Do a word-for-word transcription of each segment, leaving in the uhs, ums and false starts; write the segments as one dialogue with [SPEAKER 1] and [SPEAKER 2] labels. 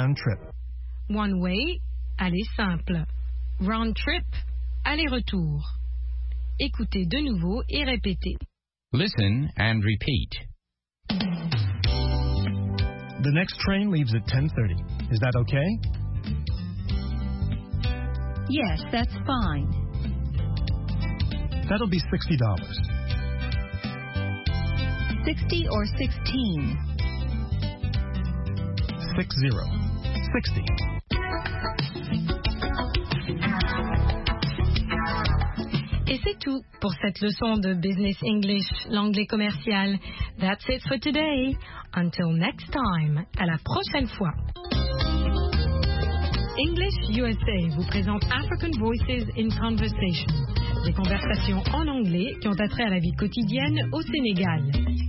[SPEAKER 1] round trip.
[SPEAKER 2] One way, aller simple. Round trip, aller-retour. Écoutez de nouveau et répétez.
[SPEAKER 3] Listen and repeat.
[SPEAKER 1] The next train leaves at ten thirty. Is that okay?
[SPEAKER 4] Yes, that's fine.
[SPEAKER 1] That'll be sixty dollars.
[SPEAKER 4] Sixty or sixteen?
[SPEAKER 1] Six zero. Sixty.
[SPEAKER 2] Et c'est tout pour cette leçon de Business English, l'anglais commercial. That's it for today. Until next time. À la prochaine fois. English U S A vous présente African Voices in Conversation. Des conversations en anglais qui ont attrait à la vie quotidienne au Sénégal.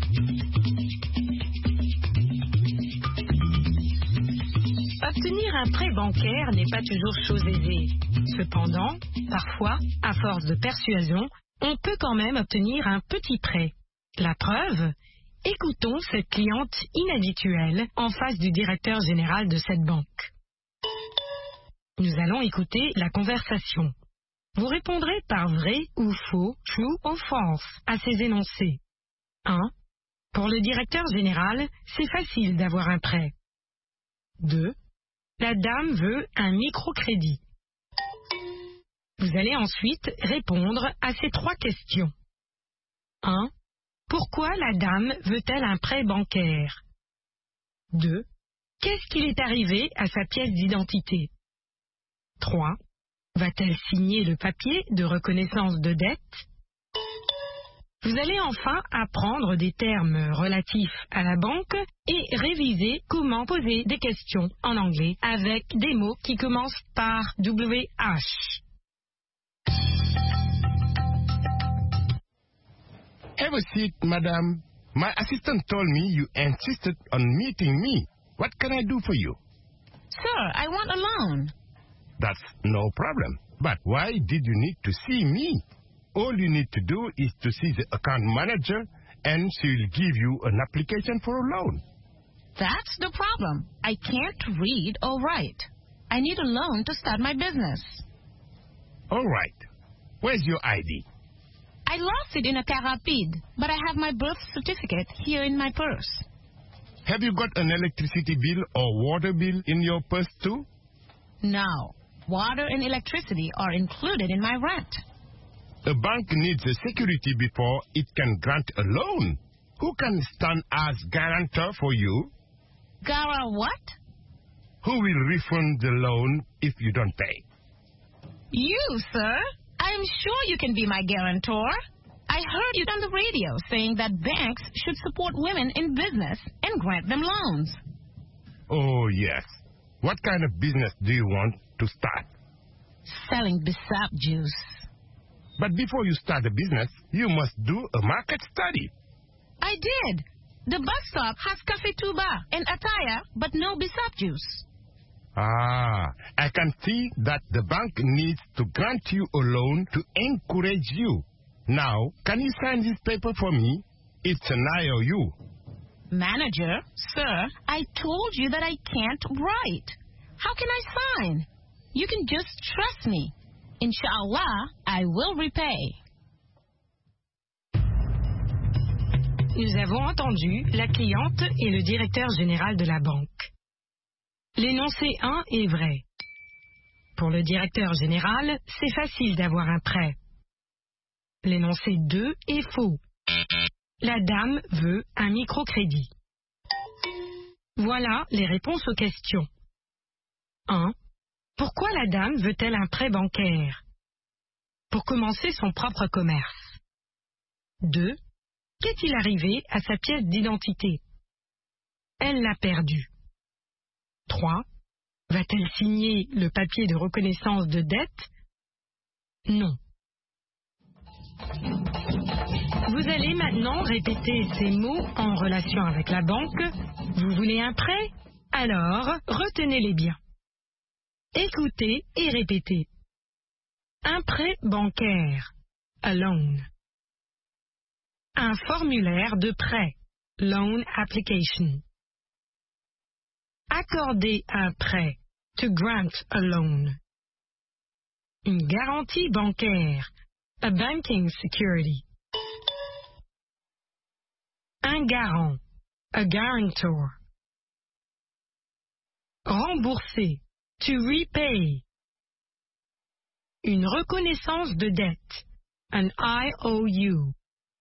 [SPEAKER 2] Obtenir un prêt bancaire n'est pas toujours chose aisée. Cependant, parfois, à force de persuasion, on peut quand même obtenir un petit prêt. La preuve ? Écoutons cette cliente inhabituelle en face du directeur général de cette banque. Nous allons écouter la conversation. Vous répondrez par vrai ou faux, true ou false, à ces énoncés. un. Pour le directeur général, c'est facile d'avoir un prêt. deux. La dame veut un microcrédit. Vous allez ensuite répondre à ces trois questions. un. Pourquoi la dame veut-elle un prêt bancaire? deux. Qu'est-ce qu'il est arrivé à sa pièce d'identité? trois. Va-t-elle signer le papier de reconnaissance de dette? Vous allez enfin apprendre des termes relatifs à la banque et réviser comment poser des questions en anglais avec des mots qui commencent par W H.
[SPEAKER 5] Have a seat, madam. My assistant told me you insisted on meeting me. What can I do for you?
[SPEAKER 6] Sir, I want a loan.
[SPEAKER 5] That's no problem. But why did you need to see me? All you need to do is to see the account manager and she'll give you an application for a loan.
[SPEAKER 6] That's the problem. I can't read or write. I need a loan to start my business.
[SPEAKER 5] All right. Where's your I D?
[SPEAKER 6] I lost it in a car rapide, but I have my birth certificate here in my purse.
[SPEAKER 5] Have you got an electricity bill or water bill in your purse too?
[SPEAKER 6] No. Water and electricity are included in my rent.
[SPEAKER 5] A bank needs a security before it can grant a loan. Who can stand as guarantor for you?
[SPEAKER 6] Gara what?
[SPEAKER 5] Who will refund the loan if you don't pay?
[SPEAKER 6] You, sir. I'm sure you can be my guarantor. I heard you on the radio saying that banks should support women in business and grant them loans.
[SPEAKER 5] Oh, yes. What kind of business do you want to start?
[SPEAKER 6] Selling Bissap juice.
[SPEAKER 5] But before you start a business, you must do a market study.
[SPEAKER 6] I did. The bus stop has Cafe Tuba and Ataya, but no Bissap juice.
[SPEAKER 5] Ah, I can see that the bank needs to grant you a loan to encourage you. Now, can you sign this paper for me? It's an I O U.
[SPEAKER 6] Manager, sir, I told you that I can't write. How can I sign? You can just trust me. Inshallah, I will repay.
[SPEAKER 2] Nous avons entendu la cliente et le directeur général de la banque. L'énoncé un est vrai. Pour le directeur général, c'est facile d'avoir un prêt. L'énoncé deux est faux. La dame veut un microcrédit. Voilà les réponses aux questions. un. Pourquoi la dame veut-elle un prêt bancaire? Pour commencer son propre commerce. deux. Qu'est-il arrivé à sa pièce d'identité? Elle l'a perdue. trois. Va-t-elle signer le papier de reconnaissance de dette? Non. Vous allez maintenant répéter ces mots en relation avec la banque. Vous voulez un prêt? Alors, retenez-les bien. Écoutez et répétez. Un prêt bancaire. A loan. Un formulaire de prêt. Loan application. Accorder un prêt. To grant a loan. Une garantie bancaire. A banking security. Un garant. A guarantor. Rembourser. To repay. Une reconnaissance de dette. An I O U.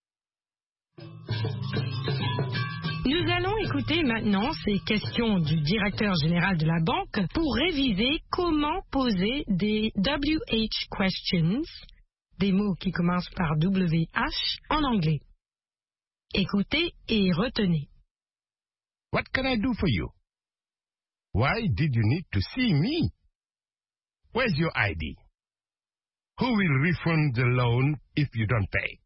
[SPEAKER 2] Nous allons écouter maintenant ces questions du directeur général de la banque pour réviser comment poser des W H questions, des mots qui commencent par W H en anglais. Écoutez et retenez.
[SPEAKER 5] What can I do for you? Why did you need to see me? Where's your I D? Who will refund the loan if you don't pay?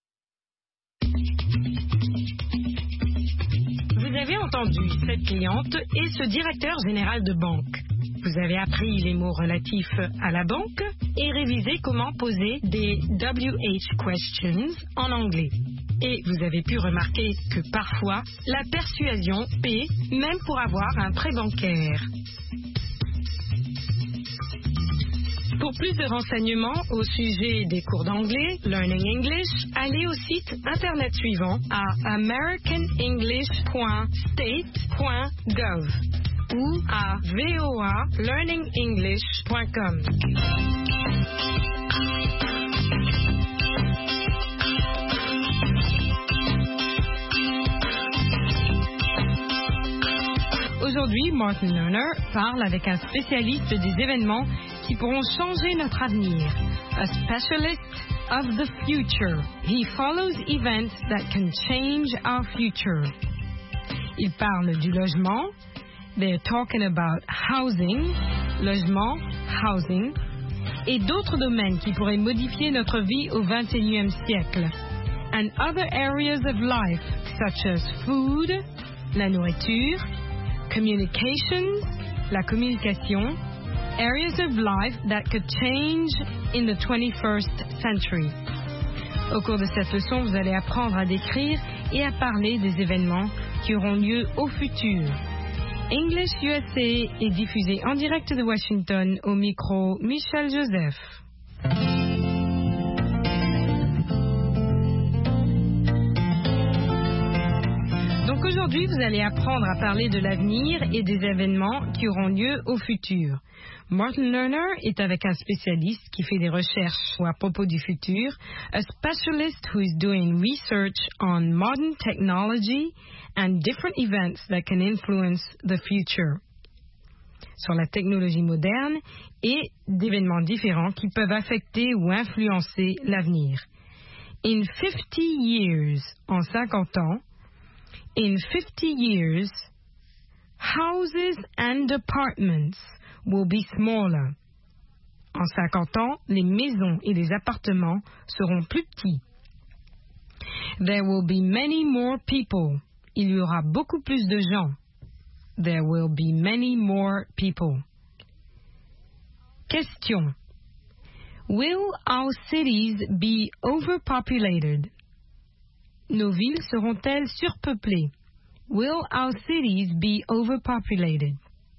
[SPEAKER 2] Vous avez entendu cette cliente et ce directeur général de banque. Vous avez appris les mots relatifs à la banque et révisé comment poser des W H questions en anglais. Et vous avez pu remarquer que parfois, la persuasion paie même pour avoir un prêt bancaire. Pour plus de renseignements au sujet des cours d'anglais, Learning English, allez au site internet suivant à american english point state point gov ou à v o a learning english point com. Aujourd'hui, Martin Lerner parle avec un spécialiste des événements qui pourront changer notre avenir. A specialist of the future. He follows events that can change our future. Il parle du logement. They're talking about housing. Logement, housing. Et d'autres domaines qui pourraient modifier notre vie au vingt et unième siècle. And other areas of life, such as food, la nourriture, communications, la communication, areas of life that could change in the twenty-first century. Au cours de cette leçon, vous allez apprendre à décrire et à parler des événements qui auront lieu au futur. English U S A est diffusé en direct de Washington au micro Michel Joseph. Donc aujourd'hui, vous allez apprendre à parler de l'avenir et des événements qui auront lieu au futur. Martin Lerner est avec un spécialiste qui fait des recherches à propos du futur, a specialist who is doing research on modern technology and different events that can influence the future. Sur la technologie moderne et d'événements différents qui peuvent affecter ou influencer l'avenir. In fifty years, en cinquante ans, in fifty years, houses and apartments will be smaller. En cinquante ans, les maisons et les appartements seront plus petits. There will be many more people. Il y aura beaucoup plus de gens. There will be many more people. Question. Will our cities be overpopulated? Nos villes seront-elles surpeuplées? Will our cities be overpopulated?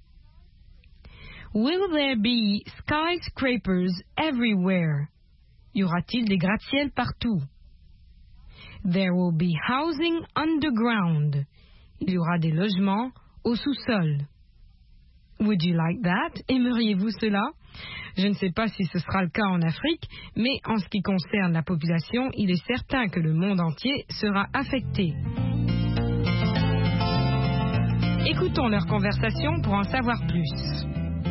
[SPEAKER 2] Will there be skyscrapers everywhere? Y aura-t-il des gratte-ciels partout? There will be housing underground. Il y aura des logements au sous-sol. Would you like that? Aimeriez-vous cela? Je ne sais pas si ce sera le cas en Afrique, mais en ce qui concerne la population, il est certain que le monde entier sera affecté. Écoutons leur conversation pour en savoir plus.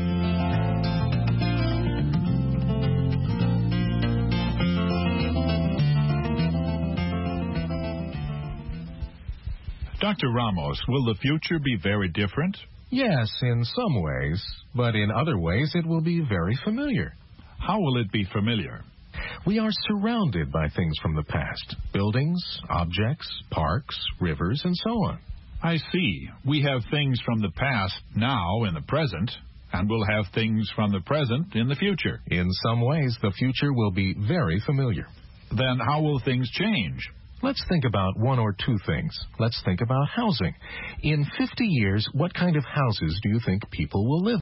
[SPEAKER 7] Doctor Ramos, will the future be very different?
[SPEAKER 8] Yes, in some ways, but in other ways it will be very familiar.
[SPEAKER 7] How will it be familiar?
[SPEAKER 8] We are surrounded by things from the past, buildings, objects, parks, rivers, and so on.
[SPEAKER 7] I see. We have things from the past now in the present, and we'll have things from the present in the future.
[SPEAKER 8] In some ways, the future will be very familiar.
[SPEAKER 7] Then how will things change?
[SPEAKER 8] Let's think about one or two things. Let's think about housing. In fifty years, what kind of houses do you think people will live in?